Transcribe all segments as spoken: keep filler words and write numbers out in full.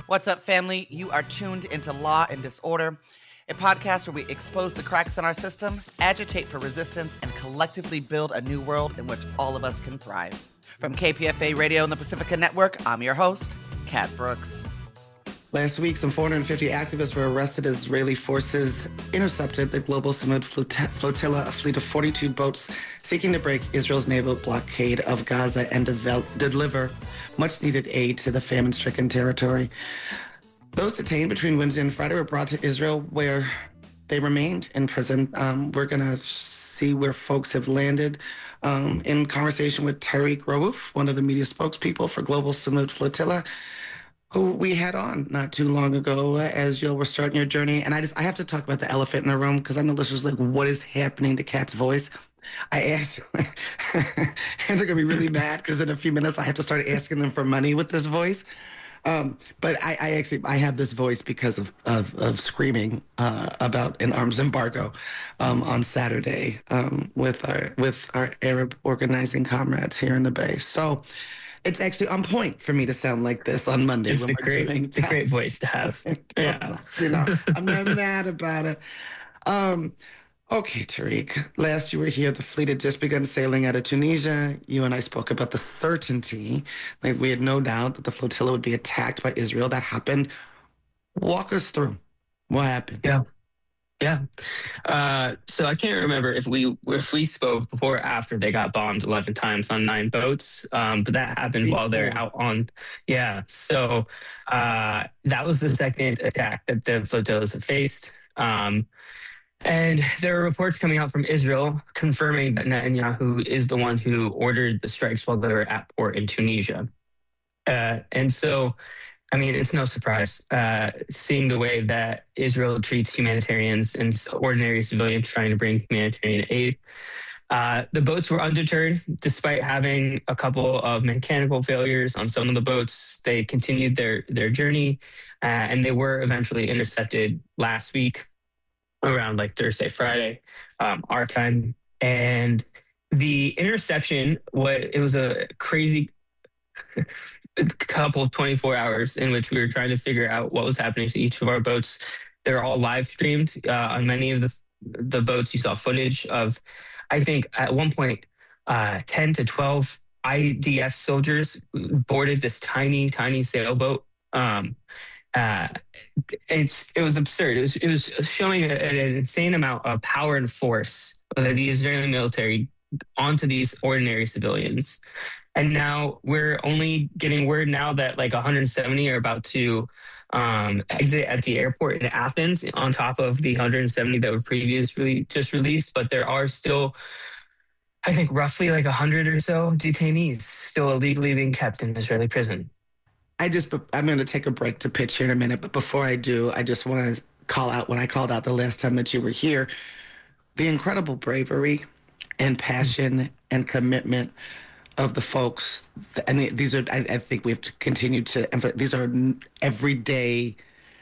What's up, family? You are tuned into Law and Disorder, a podcast where we expose the cracks in our system, agitate for resistance, and collectively build a new world in which all of us can thrive. From K P F A Radio and the Pacifica Network, I'm your host, Kat Brooks. Last week, some four hundred fifty activists were arrested as Israeli forces intercepted the Global Samud flotilla, a fleet of forty-two boats seeking to break Israel's naval blockade of Gaza and devel- deliver much-needed aid to the famine-stricken territory. Those detained between Wednesday and Friday were brought to Israel, where they remained in prison. Um, we're going to see where folks have landed. Um, in conversation with Tariq Raouf, one of the media spokespeople for Global Samud Flotilla, who we had on not too long ago uh, as y'all were starting your journey. And I just, I have to talk about the elephant in the room because I know listeners like, what is happening to Kat's voice? I asked, and they're going to be really mad because in a few minutes I have to start asking them for money with this voice. Um, but I, I actually, I have this voice because of, of, of screaming uh, about an arms embargo um, on Saturday um, with our, with our Arab organizing comrades here in the Bay. So it's actually on point for me to sound like this on Monday. It's, when a, we're great, doing it's a great voice to have. Yeah. You know, I'm not mad about it. Um, okay, Tariq, last you were here, the fleet had just begun sailing out of Tunisia. You and I spoke about the certainty, like we had no doubt that the flotilla would be attacked by Israel. That happened. Walk us through what happened. Yeah. Yeah. Uh, so I can't remember if we if we spoke before or after they got bombed eleven times on nine boats, um, but that happened before. While they're out on. Yeah. So uh, that was the second attack that the flotillas have faced. Um, and there are reports coming out from Israel confirming that Netanyahu is the one who ordered the strikes while they were at port in Tunisia. Uh, and so I mean, it's no surprise uh, seeing the way that Israel treats humanitarians and ordinary civilians trying to bring humanitarian aid. Uh, the boats were undeterred despite having a couple of mechanical failures on some of the boats. They continued their their journey, uh, and they were eventually intercepted last week around like Thursday, Friday, um, our time. And the interception, what it was a crazy couple twenty-four hours in which we were trying to figure out what was happening to each of our boats. They're all live streamed uh, on many of the the boats. You saw footage of, I think at one point, uh, ten to twelve I D F soldiers boarded this tiny, tiny sailboat. Um, uh, it's it was absurd. It was it was showing a, an insane amount of power and force that the Israeli military onto these ordinary civilians. And now we're only getting word now that like one hundred seventy are about to um, exit at the airport in Athens on top of the one hundred seventy that were previously just released. But there are still, I think, roughly like one hundred or so detainees still illegally being kept in Israeli prison. I just, I'm going to take a break to pitch here in a minute. But before I do, I just want to call out when I called out the last time that you were here, the incredible bravery and passion and commitment of the folks, and these are, I, I think we've continued to, these are everyday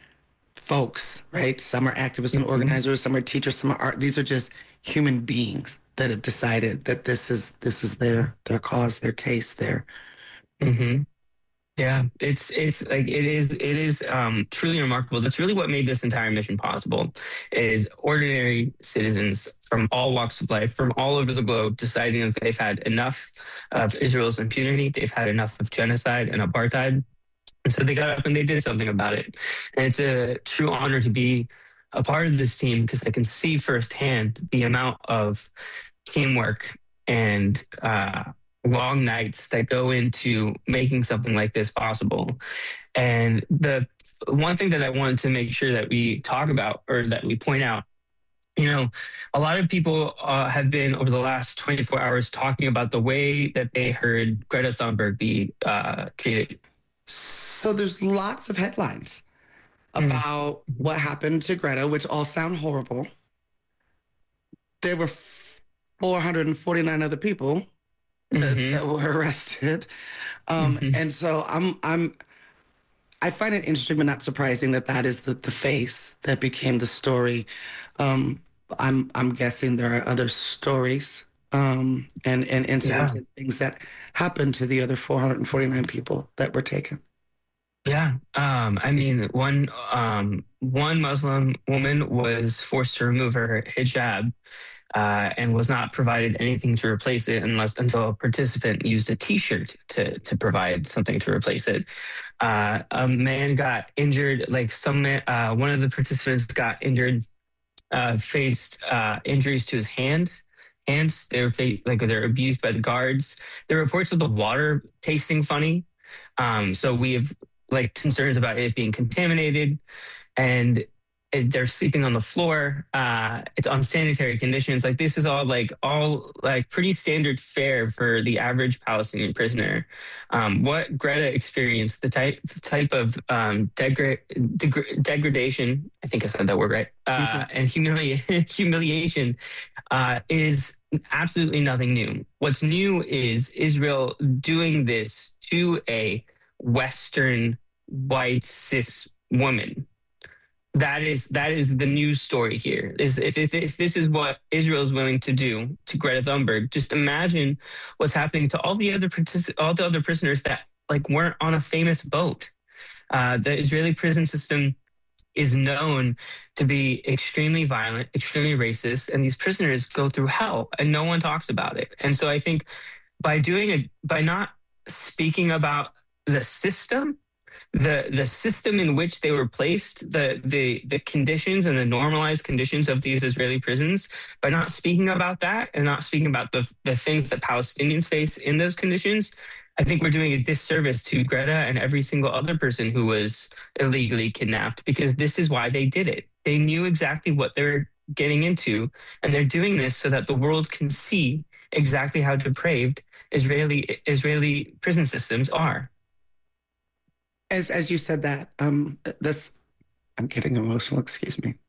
folks, right? Some are activists and organizers, some are teachers, some are art. These are just human beings that have decided that this is this is their their cause, their case, their. Mm-hmm. Yeah, it's it's like it is it is um, truly remarkable. That's really what made this entire mission possible. Is ordinary citizens from all walks of life, from all over the globe, deciding that they've had enough of Israel's impunity. They've had enough of genocide and apartheid, and so they got up and they did something about it. And it's a true honor to be a part of this team because I can see firsthand the amount of teamwork and. Uh, long nights that go into making something like this possible. And the one thing that I wanted to make sure that we talk about or that we point out, you know, a lot of people uh, have been over the last twenty-four hours talking about the way that they heard Greta Thunberg be uh, treated. So there's lots of headlines about mm. what happened to Greta, which all sound horrible. There were four hundred forty-nine other people That, mm-hmm. that were arrested. Um, mm-hmm. And so I'm, I'm, I find it interesting, but not surprising that that is the, the face that became the story. Um, I'm, I'm guessing there are other stories um, and, and incidents yeah. and things that happened to the other four hundred forty-nine people that were taken. Yeah. Um, I mean, one um, one Muslim woman was forced to remove her hijab uh, and was not provided anything to replace it unless until a participant used a T-shirt to to provide something to replace it. Uh, a man got injured. Like some man, uh, one of the participants got injured, uh, faced uh, injuries to his hand. Hands. They were fa- like they're abused by the guards. There are reports of the water tasting funny. Um, so we have like concerns about it being contaminated, and it, they're sleeping on the floor. Uh, it's unsanitary conditions. Like this is all like all like pretty standard fare for the average Palestinian prisoner. Um, what Greta experienced, the type the type of um, degra- degra- degradation, I think I said that word right, uh, and humili- humiliation uh, is absolutely nothing new. What's new is Israel doing this to a Western white cis woman. That is that is the news story here. Is if, if if this is what Israel is willing to do to Greta Thunberg, just imagine what's happening to all the other partic- all the other prisoners that like weren't on a famous boat. Uh, the Israeli prison system is known to be extremely violent, extremely racist, and these prisoners go through hell, and no one talks about it. And so I think by doing it, by not speaking about the system, the the system in which they were placed, the the the conditions and the normalized conditions of these Israeli prisons, by not speaking about that and not speaking about the the things that Palestinians face in those conditions, I think we're doing a disservice to Greta and every single other person who was illegally kidnapped, because this is why they did it. They knew exactly what they're getting into, and they're doing this so that the world can see exactly how depraved Israeli Israeli prison systems are. As as you said that, um, this, I'm getting emotional. Excuse me.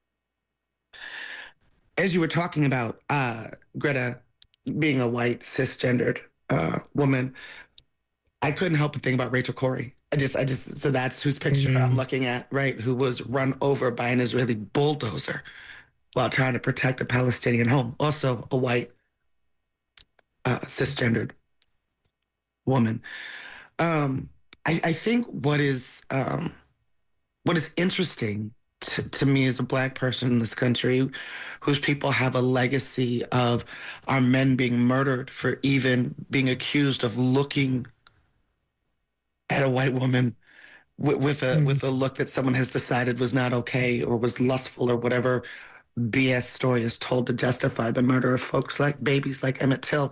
As you were talking about uh, Greta being a white cisgendered uh, woman, I couldn't help but think about Rachel Corrie. I just, I just, so that's whose picture mm-hmm. I'm looking at, right? Who was run over by an Israeli bulldozer while trying to protect a Palestinian home. Also, a white uh, cisgendered woman. Um, I, I think what is um, what is interesting to, to me as a Black person in this country, whose people have a legacy of our men being murdered for even being accused of looking at a white woman with, with a mm. with a look that someone has decided was not okay or was lustful or whatever B S story is told to justify the murder of folks like babies like Emmett Till.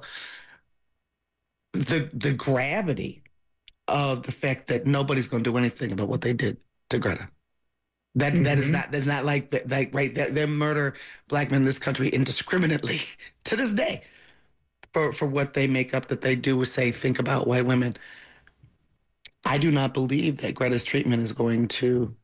The the gravity of the fact that nobody's going to do anything about what they did to Greta. That mm-hmm. that is not that's not like that like right that they murder Black men in this country indiscriminately to this day for for what they make up that they do or say think about white women. I do not believe that Greta's treatment is going to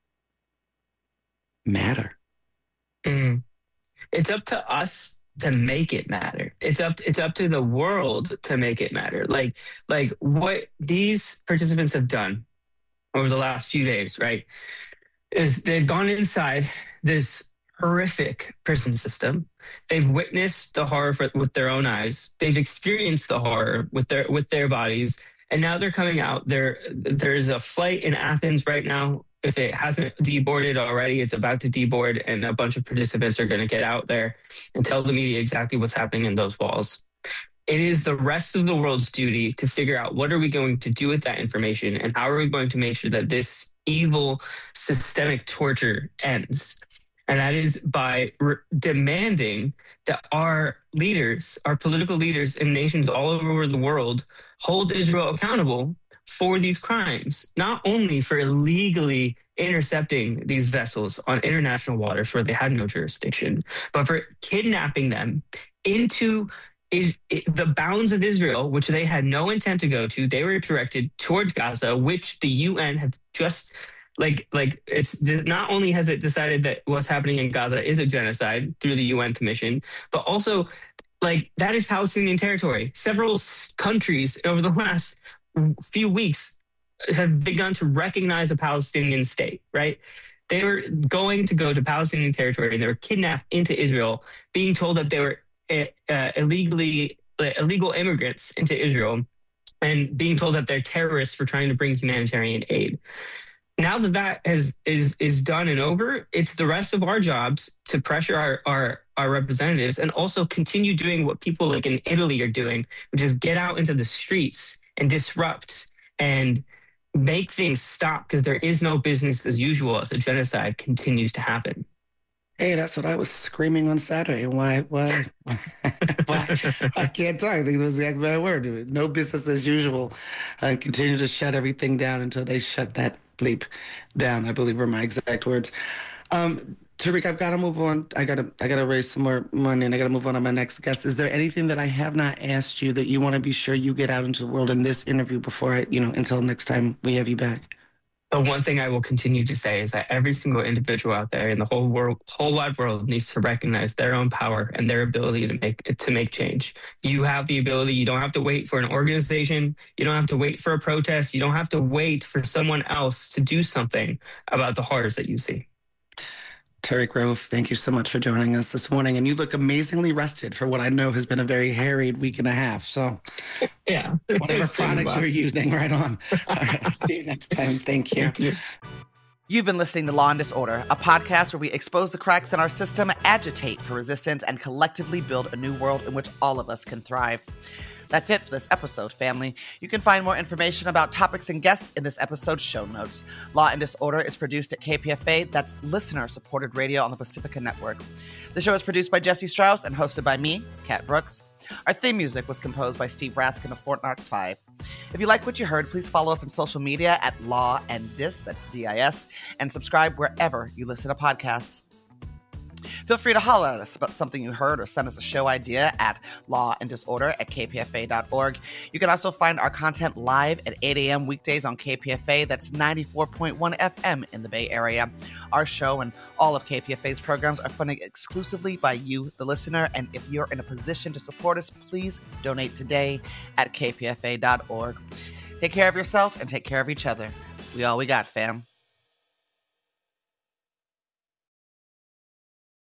matter. Mm. It's up to us to make it matter. It's up it's up to the world to make it matter. Like like what these participants have done over the last few days, right, is they've gone inside this horrific prison system. They've witnessed the horror for, with their own eyes. They've experienced the horror with their with their bodies, and now they're coming out. There there's a flight in Athens right now. If it hasn't deboarded already, it's about to deboard, and a bunch of participants are going to get out there and tell the media exactly what's happening in those walls. It is the rest of the world's duty to figure out what are we going to do with that information and how are we going to make sure that this evil systemic torture ends. And that is by re- demanding that our leaders, our political leaders in nations all over the world, hold Israel accountable for these crimes, not only for illegally intercepting these vessels on international waters where they had no jurisdiction, but for kidnapping them into is the bounds of Israel, which they had no intent to go to. They were directed towards Gaza, which the U N have just like like it's not only has it decided that what's happening in Gaza is a genocide through the U N Commission, but also like that is Palestinian territory. Several countries over the last few weeks have begun to recognize a Palestinian state, right? They were going to go to Palestinian territory and they were kidnapped into Israel, being told that they were uh, illegally uh, illegal immigrants into Israel. and being told that they're terrorists for trying to bring humanitarian aid. Now that that has is is done and over, it's the rest of our jobs to pressure our, our our representatives and also continue doing what people like in Italy are doing, which is get out into the streets and disrupt and make things stop, because there is no business as usual as a genocide continues to happen. Hey, that's what I was screaming on Saturday. Why, why, why, I can't talk. I think it was the exact word. No business as usual. And continue to shut everything down until they shut that bleep down, I believe were my exact words. Um, Tariq, I've got to move on. I got to, I got to raise some more money, and I got to move on to my next guest. Is there anything that I have not asked you that you want to be sure you get out into the world in this interview before I, you know, until next time we have you back? The one thing I will continue to say is that every single individual out there in the whole world, whole wide world, needs to recognize their own power and their ability to make to make change. You have the ability. You don't have to wait for an organization. You don't have to wait for a protest. You don't have to wait for someone else to do something about the horrors that you see. Tariq Rauf, thank you so much for joining us this morning. And you look amazingly rested for what I know has been a very harried week and a half. So yeah, whatever products you're using, right on. All right, I'll see you next time. Thank you. Thank you. You've been listening to Law and Disorder, a podcast where we expose the cracks in our system, agitate for resistance, and collectively build a new world in which all of us can thrive. That's it for this episode, family. You can find more information about topics and guests in this episode's show notes. Law and Disorder is produced at K P F A. That's listener-supported radio on the Pacifica Network. The show is produced by Jesse Strauss and hosted by me, Kat Brooks. Our theme music was composed by Steve Raskin of Fort Knox five. If you like what you heard, please follow us on social media at Law and Dis, that's D I S, and subscribe wherever you listen to podcasts. Feel free to holler at us about something you heard or send us a show idea at lawanddisorder at k p f a dot org. You can also find our content live at eight a.m. weekdays on K P F A. That's ninety-four point one F M in the Bay Area. Our show and all of K P F A's programs are funded exclusively by you, the listener. And if you're in a position to support us, please donate today at k p f a dot org. Take care of yourself and take care of each other. We all we got, fam.